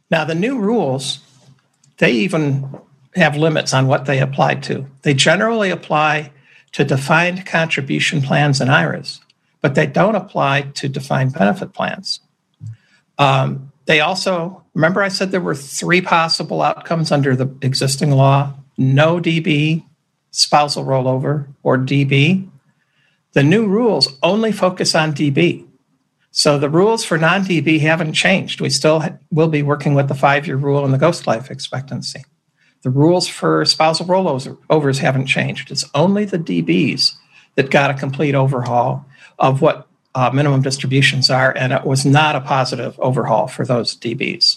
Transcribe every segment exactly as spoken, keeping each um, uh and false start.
Now, the new rules, they even have limits on what they apply to. They generally apply to defined contribution plans and I R As, but they don't apply to defined benefit plans. Um, they also, remember I said there were three possible outcomes under the existing law: no D B, spousal rollover, or D B. The new rules only focus on D B. So the rules for non-D B haven't changed. We still ha- will be working with the five-year rule and the ghost life expectancy. The rules for spousal rollovers haven't changed. It's only the D Bs that got a complete overhaul of what uh, minimum distributions are, and it was not a positive overhaul for those D Bs.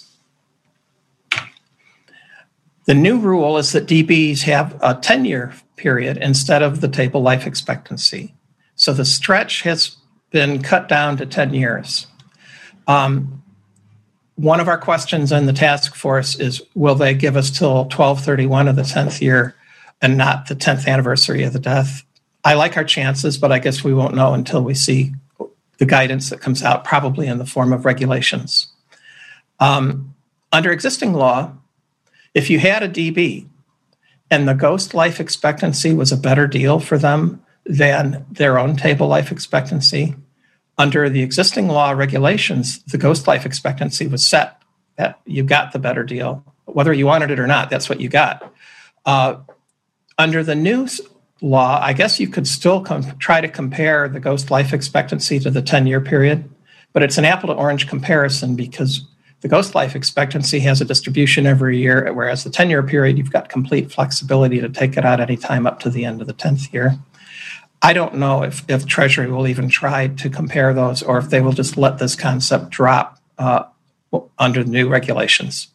The new rule is that D Bs have a ten-year period instead of the table life expectancy. So the stretch has been cut down to ten years. Um, one of our questions in the task force is, will they give us till twelve thirty-one of the tenth year and not the tenth anniversary of the death? I like our chances, but I guess we won't know until we see the guidance that comes out, probably in the form of regulations. Um, under existing law, if you had a D B and the ghost life expectancy was a better deal for them than their own table life expectancy, under the existing law regulations, the ghost life expectancy was set. That you got the better deal. Whether you wanted it or not, that's what you got. Uh, under the new law, I guess you could still com- try to compare the ghost life expectancy to the ten-year period, but it's an apple-to-orange comparison because the ghost life expectancy has a distribution every year, whereas the ten-year period, you've got complete flexibility to take it out any time up to the end of the tenth year. I don't know if, if Treasury will even try to compare those or if they will just let this concept drop uh, under the new regulations.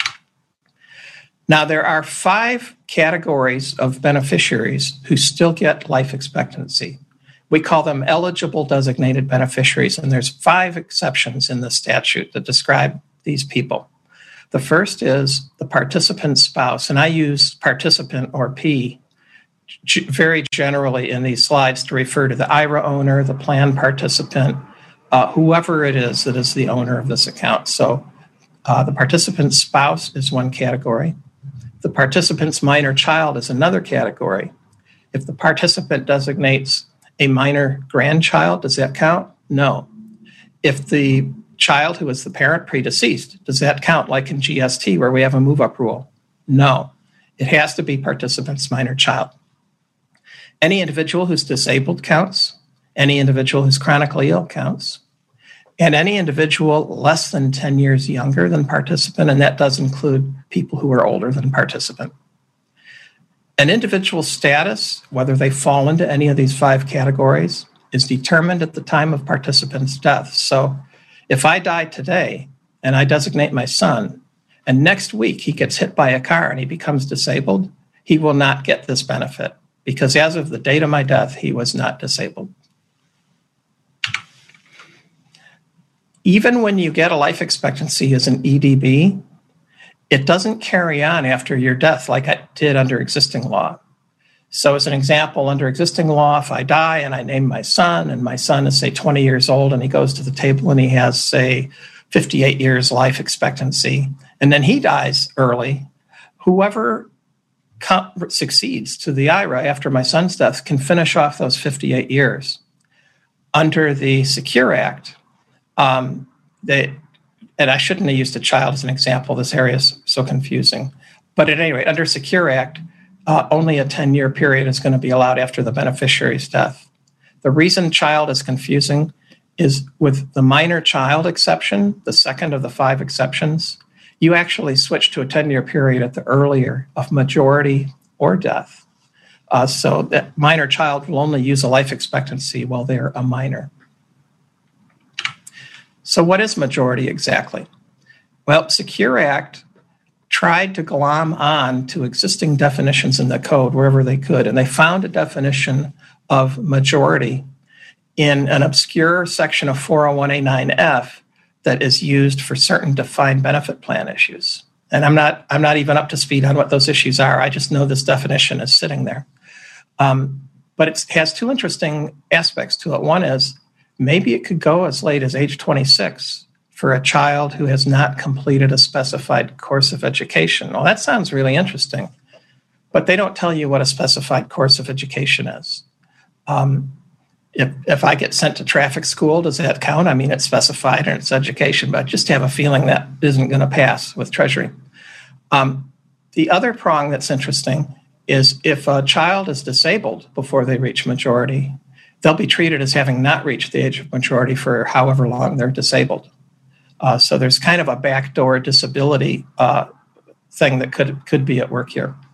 Now, there are five categories of beneficiaries who still get life expectancy. We call them eligible designated beneficiaries, and there's five exceptions in the statute that describe these people. The first is the participant's spouse, and I use participant or P very generally in these slides to refer to the I R A owner, the plan participant, uh, whoever it is that is the owner of this account. So uh, the participant's spouse is one category. The participant's minor child is another category. If the participant designates a minor grandchild, does that count? No. If the child who is the parent predeceased, does that count like in G S T where we have a move-up rule? No. It has to be participant's minor child. Any individual who's disabled counts. Any individual who's chronically ill counts. And any individual less than ten years younger than participant, and that does include people who are older than participant. An individual's status, whether they fall into any of these five categories, is determined at the time of participant's death. So if I die today and I designate my son, and next week he gets hit by a car and he becomes disabled, he will not get this benefit because as of the date of my death, he was not disabled. Even when you get a life expectancy as an E D B, it doesn't carry on after your death like it did under existing law. So as an example, under existing law, if I die and I name my son, and my son is, say, twenty years old, and he goes to the table and he has, say, fifty-eight years life expectancy, and then he dies early, whoever co- succeeds to the I R A after my son's death can finish off those fifty-eight years. Under the Secure Act, um, they, and I shouldn't have used a child as an example, this area is so confusing, but at any rate, under Secure Act, uh, only a ten-year period is going to be allowed after the beneficiary's death. The reason child is confusing is with the minor child exception, the second of the five exceptions, you actually switch to a ten-year period at the earlier of majority or death. Uh, so that minor child will only use a life expectancy while they're a minor. So what is majority exactly? Well, Secure Act tried to glom on to existing definitions in the code wherever they could, and they found a definition of majority in an obscure section of four oh one A nine F that is used for certain defined benefit plan issues. And I'm not, I'm not even up to speed on what those issues are. I just know this definition is sitting there. Um, but it has two interesting aspects to it. One is maybe it could go as late as age twenty-six for a child who has not completed a specified course of education. Well, that sounds really interesting, but they don't tell you what a specified course of education is. Um, if, if I get sent to traffic school, does that count? I mean, it's specified and it's education, but I just have a feeling that isn't going to pass with Treasury. Um, the other prong that's interesting is if a child is disabled before they reach majority, they'll be treated as having not reached the age of majority for however long they're disabled. Uh, so there's kind of a backdoor disability uh, thing that could could be at work here.